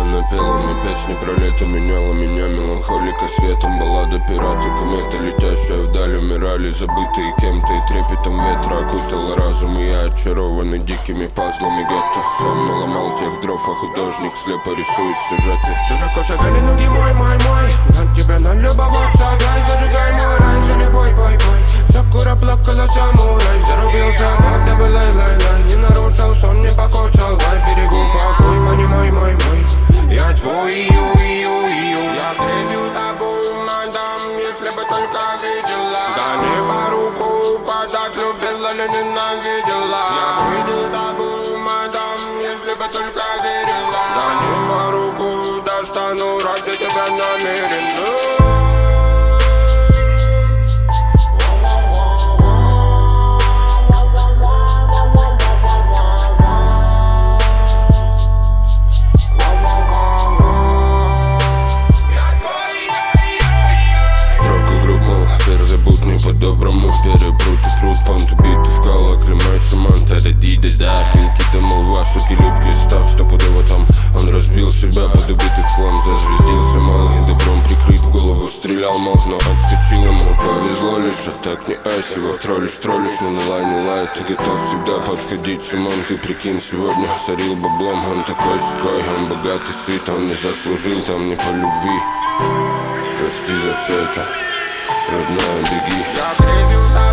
Она пела мне песни про лето, меняла меня меланхолика светом. Баллада пираты, комета, летящая вдаль. Умирали забытые кем-то, и трепетом ветра окутала разум. И я очарованный дикими пазлами гетто. Сам наломал тех дров, а художник слепо рисует сюжеты. Широко шагали ноги мой. На тебя налюбоваться, дай, зажигай мой рай, залипой, бой. Сакура плакала самурай, зарубился, когда бы лай. Не нарушил сон, не покоцал, дай берегу покой, понимай, мой. Я твой, я грезил тобой, мадам, если бы только видела. Да небо руку подать, любила ли ненавидела. Я видел тобой, мадам, если бы только верила. Да небо руку достану, ради тебя намерен. По-доброму перепрут и прут, понту биту в кала, клемай саманта, радида, да. Финки-то молва, суки, любки, став стопудово там. Он разбил себя под убитый хлам, зазвездился малый, добром прикрыт, в голову стрелял мог, но отскочил ему. Повезло лишь, а так не айс, его троллишь, но не лай, ты готов всегда подходить с умом. Ты прикинь, сегодня сорил баблом, он такой ской, он богатый, сыт, он не заслужил там не по любви. Прости за все это, родная, беги. Я грезил